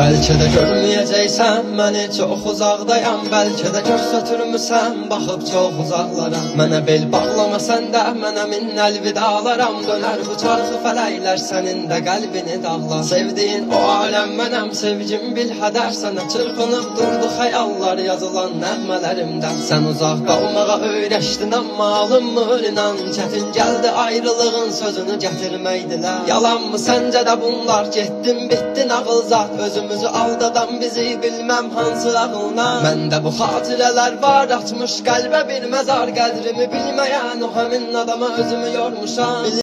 Bəlkə də görməyəcəksən məni, çox uzaqdayam. Bəlkə də görsötürmüsən, baxıb çox uzaqlara. Mənə bel bağlama sən də, mənə min əlvidalaram. Dönər bu çarxı fələklər, sənin də qəlbini dağlar. Sevdiyin o aləm mənəm, sevgim bilhədər. Sənə çırpınıb durdu xəyallar, yazılan nəğmələrimdən. Sən uzaq qalmağa öyrəşdin, amma alınmır inan. Çətin gəldi ayrılığın sözünü gətirməkdilər. Yalanmı səncə də bunlar, getdin bitdin ağıl zat. Özümüzü aldadan bizi bilməm hansı ağılına. Məndə bu xatirələr var, atmış qəlbə bir məzar. Qədrimi bilməyən o həmin adama özümü yormuşam.